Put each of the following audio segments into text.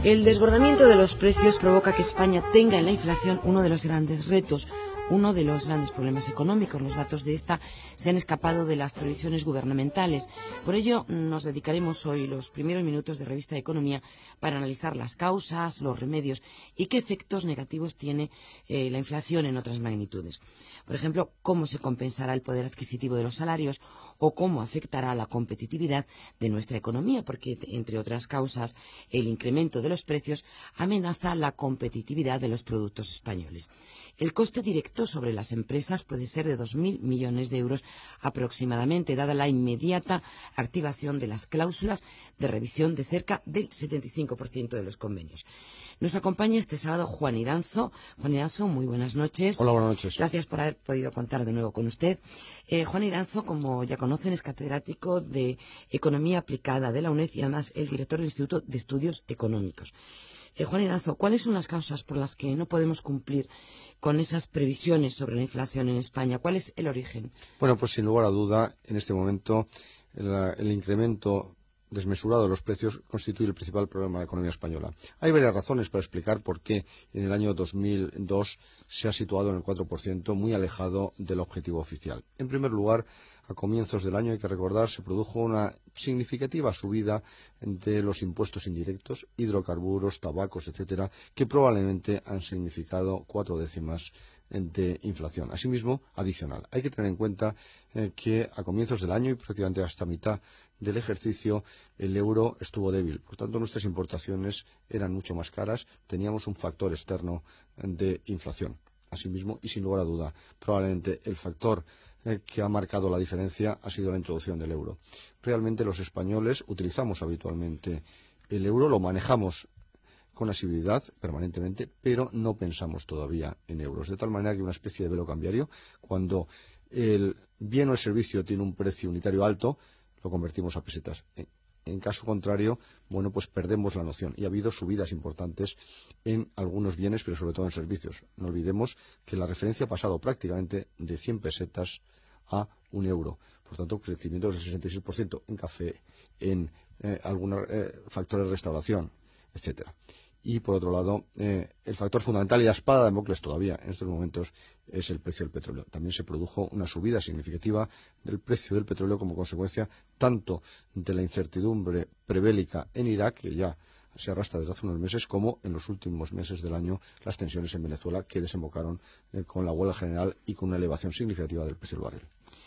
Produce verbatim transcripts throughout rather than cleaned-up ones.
El desbordamiento de los precios provoca que España tenga en la inflación uno de los grandes retos, uno de los grandes problemas económicos. Los datos de esta se han escapado de las previsiones gubernamentales. Por ello, nos dedicaremos hoy los primeros minutos de Revista de Economía para analizar las causas, los remedios y qué efectos negativos tiene eh, la inflación en otras magnitudes. Por ejemplo, cómo se compensará el poder adquisitivo de los salarios o cómo afectará la competitividad de nuestra economía, porque, entre otras causas, el incremento de los precios amenaza la competitividad de los productos españoles. El coste directo sobre las empresas puede ser de dos mil millones de euros aproximadamente, dada la inmediata activación de las cláusulas de revisión de cerca del setenta y cinco por ciento de los convenios. Nos acompaña este sábado Juan Iranzo. Juan Iranzo, muy buenas noches. Hola, buenas noches. Gracias por haber podido contar de nuevo con usted. Eh, Juan Iranzo, como ya conocen, es catedrático de Economía Aplicada de la UNED y además el director del Instituto de Estudios Económicos. Eh, Juan Iranzo, ¿cuáles son las causas por las que no podemos cumplir con esas previsiones sobre la inflación en España? ¿Cuál es el origen? Bueno, pues sin lugar a duda, en este momento el, el incremento desmesurado de los precios constituye el principal problema de la economía española. Hay varias razones para explicar por qué en el año dos mil dos se ha situado en el cuatro por ciento, muy alejado del objetivo oficial. En primer lugar, a comienzos del año, hay que recordar, se produjo una significativa subida de los impuestos indirectos, hidrocarburos, tabacos, etcétera, que probablemente han significado cuatro décimas de inflación. Asimismo, adicional. Hay que tener en cuenta eh, que a comienzos del año y prácticamente hasta mitad del ejercicio el euro estuvo débil. Por tanto, nuestras importaciones eran mucho más caras. Teníamos un factor externo de inflación. Asimismo, y sin lugar a duda, probablemente el factor eh, que ha marcado la diferencia ha sido la introducción del euro. Realmente los españoles utilizamos habitualmente el euro, lo manejamos con asiduidad permanentemente, pero no pensamos todavía en euros. De tal manera que una especie de velo cambiario, cuando el bien o el servicio tiene un precio unitario alto, lo convertimos a pesetas. En, en caso contrario, bueno, pues perdemos la noción. Y ha habido subidas importantes en algunos bienes, pero sobre todo en servicios. No olvidemos que la referencia ha pasado prácticamente de cien pesetas a un euro. Por tanto, crecimiento del sesenta y seis por ciento en café, en eh, algunos eh, factores de restauración, etcétera. Y, por otro lado, eh, el factor fundamental y la espada de Damocles todavía en estos momentos es el precio del petróleo. También se produjo una subida significativa del precio del petróleo como consecuencia tanto de la incertidumbre prebélica en Irak, que ya se arrastra desde hace unos meses, como en los últimos meses del año las tensiones en Venezuela, que desembocaron eh, con la huelga general y con una elevación significativa del precio del barril.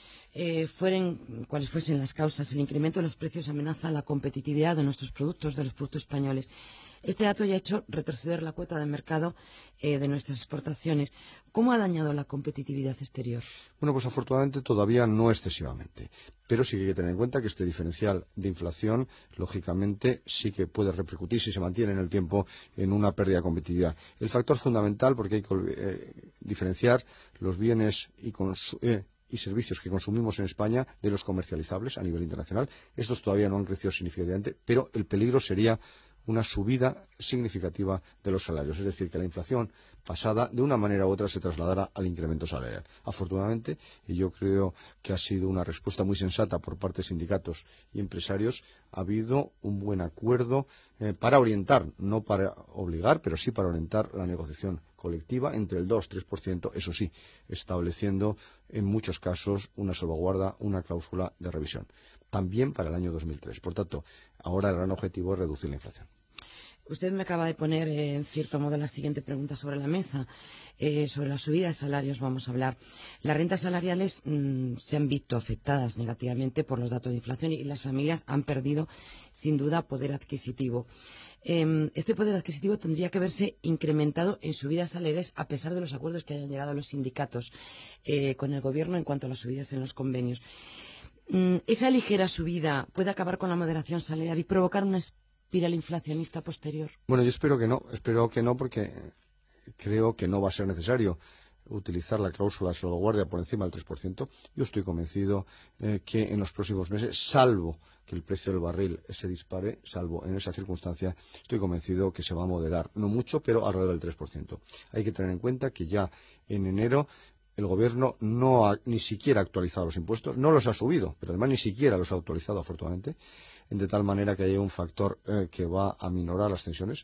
Eh, fueren cuales fuesen las causas, el incremento de los precios amenaza la competitividad de nuestros productos, de los productos españoles. Este dato ya ha hecho retroceder la cuota de mercado eh, de nuestras exportaciones. ¿Cómo ha dañado la competitividad exterior? Bueno, pues afortunadamente todavía no excesivamente. Pero sí que hay que tener en cuenta que este diferencial de inflación, lógicamente, sí que puede repercutir, si se mantiene en el tiempo, en una pérdida de competitividad. El factor fundamental, porque hay que eh, diferenciar los bienes y consu- eh, y servicios que consumimos en España de los comercializables a nivel internacional. Estos todavía no han crecido significativamente, pero el peligro sería una subida significativa de los salarios, es decir, que la inflación pasada de una manera u otra se trasladara al incremento salarial. Afortunadamente, y yo creo que ha sido una respuesta muy sensata por parte de sindicatos y empresarios, ha habido un buen acuerdo eh, para orientar, no para obligar, pero sí para orientar la negociación colectiva entre el dos y tres por ciento, eso sí, estableciendo en muchos casos una salvaguarda, una cláusula de revisión. También para el año dos mil tres. Por tanto, ahora el gran objetivo es reducir la inflación. Usted me acaba de poner, eh, en cierto modo, la siguiente pregunta sobre la mesa. Eh, sobre la subida de salarios vamos a hablar. Las rentas salariales mmm, se han visto afectadas negativamente por los datos de inflación y las familias han perdido, sin duda, poder adquisitivo. Eh, este poder adquisitivo tendría que verse incrementado en subidas salariales a pesar de los acuerdos que hayan llegado los sindicatos eh, con el Gobierno en cuanto a las subidas en los convenios. Mm, ¿Esa ligera subida puede acabar con la moderación salarial y provocar una espiral inflacionista posterior? Bueno, yo espero que no, espero que no porque creo que no va a ser necesario utilizar la cláusula de salvaguardia por encima del tres por ciento. Yo estoy convencido eh, que en los próximos meses, salvo que el precio del barril se dispare, salvo en esa circunstancia, estoy convencido que se va a moderar, no mucho, pero alrededor del tres por ciento. Hay que tener en cuenta que ya en enero el Gobierno no ha ni siquiera actualizado los impuestos, no los ha subido, pero además ni siquiera los ha actualizado, afortunadamente, de tal manera que hay un factor eh, que va a minorar las tensiones.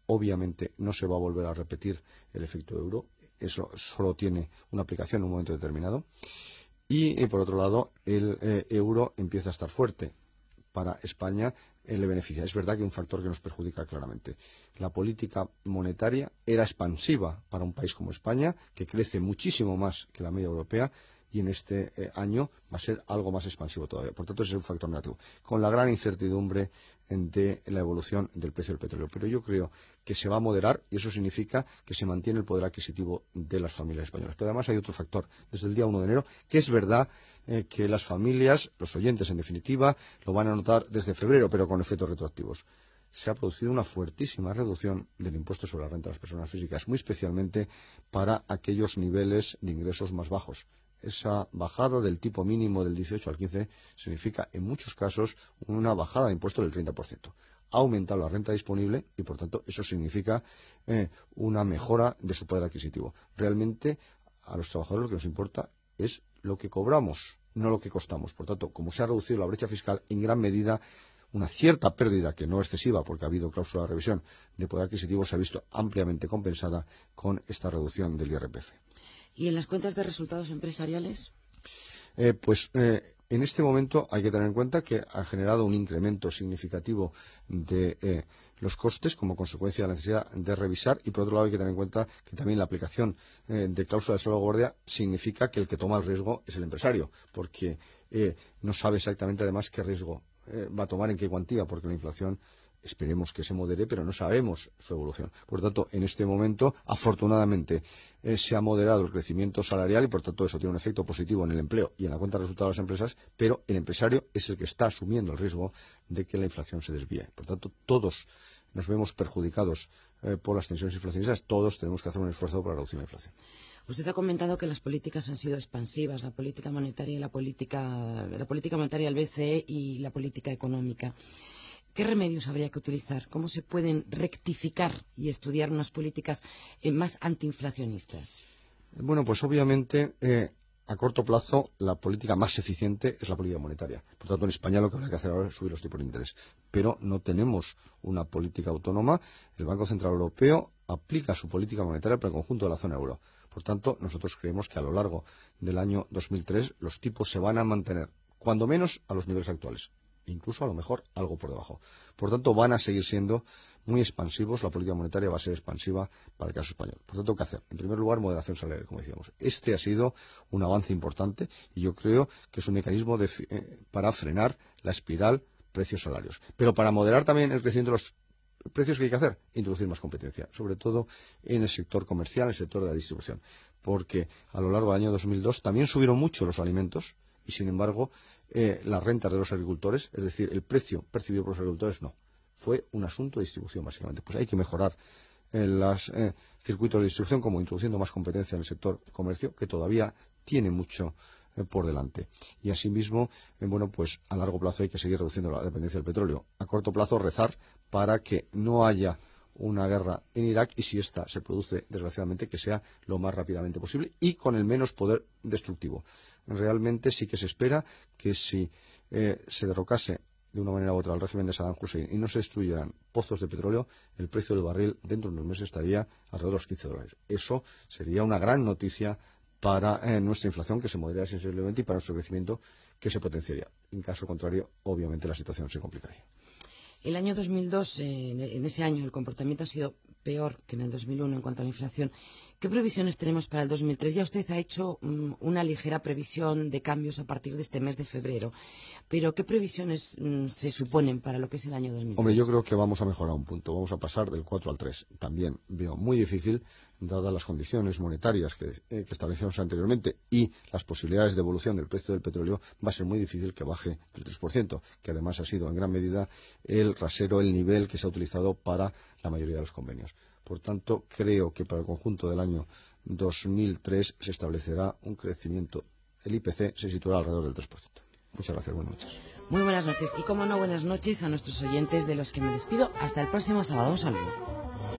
obviamente no se va a volver a repetir el efecto euro, eso solo tiene una aplicación en un momento determinado. Y, y por otro lado, el eh, euro empieza a estar fuerte. Para España eh, le beneficia. Es verdad que hay un factor que nos perjudica claramente. La política monetaria era expansiva para un país como España, que crece muchísimo más que la media europea, y en este eh, año va a ser algo más expansivo todavía. Por tanto, ese es un factor negativo, con la gran incertidumbre de la evolución del precio del petróleo. Pero yo creo que se va a moderar y eso significa que se mantiene el poder adquisitivo de las familias españolas. Pero además hay otro factor, desde el día uno de enero, que es verdad eh, que las familias, los oyentes en definitiva, lo van a notar desde febrero, pero con efectos retroactivos. Se ha producido una fuertísima reducción del impuesto sobre la renta de las personas físicas, muy especialmente para aquellos niveles de ingresos más bajos. Esa bajada del tipo mínimo del dieciocho al quince significa, en muchos casos, una bajada de impuestos del treinta por ciento. Ha aumentado la renta disponible y, por tanto, eso significa eh, una mejora de su poder adquisitivo. Realmente, a los trabajadores lo que nos importa es lo que cobramos, no lo que costamos. Por tanto, como se ha reducido la brecha fiscal, en gran medida, una cierta pérdida, que no excesiva porque ha habido cláusula de revisión de poder adquisitivo, se ha visto ampliamente compensada con esta reducción del I R P F. ¿Y en las cuentas de resultados empresariales? Eh, pues eh, en este momento hay que tener en cuenta que ha generado un incremento significativo de eh, los costes como consecuencia de la necesidad de revisar, y por otro lado hay que tener en cuenta que también la aplicación eh, de cláusula de salvaguardia significa que el que toma el riesgo es el empresario, porque eh, no sabe exactamente además qué riesgo eh, va a tomar, en qué cuantía, porque la inflación esperemos que se modere, pero no sabemos su evolución. Por tanto, en este momento, afortunadamente, eh, se ha moderado el crecimiento salarial y, por tanto, eso tiene un efecto positivo en el empleo y en la cuenta de resultados de las empresas, pero el empresario es el que está asumiendo el riesgo de que la inflación se desvíe. Por tanto, todos nos vemos perjudicados eh, por las tensiones inflacionistas, todos tenemos que hacer un esfuerzo para reducir la inflación. Usted ha comentado que las políticas han sido expansivas, la política monetaria y la política, la política monetaria del B C E y la política económica. ¿Qué remedios habría que utilizar? ¿Cómo se pueden rectificar y estudiar unas políticas eh, más antiinflacionistas? Bueno, pues obviamente eh, a corto plazo la política más eficiente es la política monetaria. Por tanto, en España lo que habrá que hacer ahora es subir los tipos de interés. Pero no tenemos una política autónoma. El Banco Central Europeo aplica su política monetaria para el conjunto de la zona euro. Por tanto, nosotros creemos que a lo largo del año dos mil tres los tipos se van a mantener, cuando menos, a los niveles actuales. Incluso a lo mejor algo por debajo. Por tanto, van a seguir siendo muy expansivos, la política monetaria va a ser expansiva para el caso español. Por tanto, ¿qué hacer? En primer lugar, moderación salarial, como decíamos. Este ha sido un avance importante y yo creo que es un mecanismo de, eh, para frenar la espiral precios-salarios. Pero para moderar también el crecimiento de los precios, ¿qué hay que hacer? Introducir más competencia, sobre todo en el sector comercial, en el sector de la distribución. Porque a lo largo del año dos mil dos también subieron mucho los alimentos, y sin embargo eh, las rentas de los agricultores, es decir, el precio percibido por los agricultores, no. Fue un asunto de distribución, básicamente. Pues hay que mejorar eh, los eh, circuitos de distribución, como introduciendo más competencia en el sector comercio, que todavía tiene mucho eh, por delante. Y asimismo, eh, bueno, pues a largo plazo hay que seguir reduciendo la dependencia del petróleo. A corto plazo, rezar para que no haya una guerra en Irak, y si esta se produce, desgraciadamente, que sea lo más rápidamente posible y con el menos poder destructivo. Realmente sí que se espera que si eh, se derrocase de una manera u otra el régimen de Saddam Hussein y no se destruyeran pozos de petróleo, el precio del barril dentro de unos meses estaría alrededor de los quince dólares. Eso sería una gran noticia para eh, nuestra inflación, que se moderaría sensiblemente, y para nuestro crecimiento, que se potenciaría. En caso contrario, obviamente la situación se complicaría. El año dos mil dos, eh, en ese año, el comportamiento ha sido peor que en el dos mil uno en cuanto a la inflación. ¿Qué previsiones tenemos para el dos mil tres? Ya usted ha hecho um, una ligera previsión de cambios a partir de este mes de febrero. Pero ¿qué previsiones um, se suponen para lo que es el año dos mil tres? Hombre, yo creo que vamos a mejorar un punto. Vamos a pasar del cuatro al tres. También veo muy difícil, dadas las condiciones monetarias que, eh, que establecimos anteriormente y las posibilidades de evolución del precio del petróleo, va a ser muy difícil que baje del tres por ciento, que además ha sido en gran medida el rasero, el nivel que se ha utilizado para la mayoría de los convenios. Por tanto, creo que para el conjunto del año dos mil tres se establecerá un crecimiento. El I P C se situará alrededor del tres por ciento. Muchas gracias. Buenas noches. Muy buenas noches. Y como no, buenas noches a nuestros oyentes, de los que me despido. Hasta el próximo sábado. Un saludo.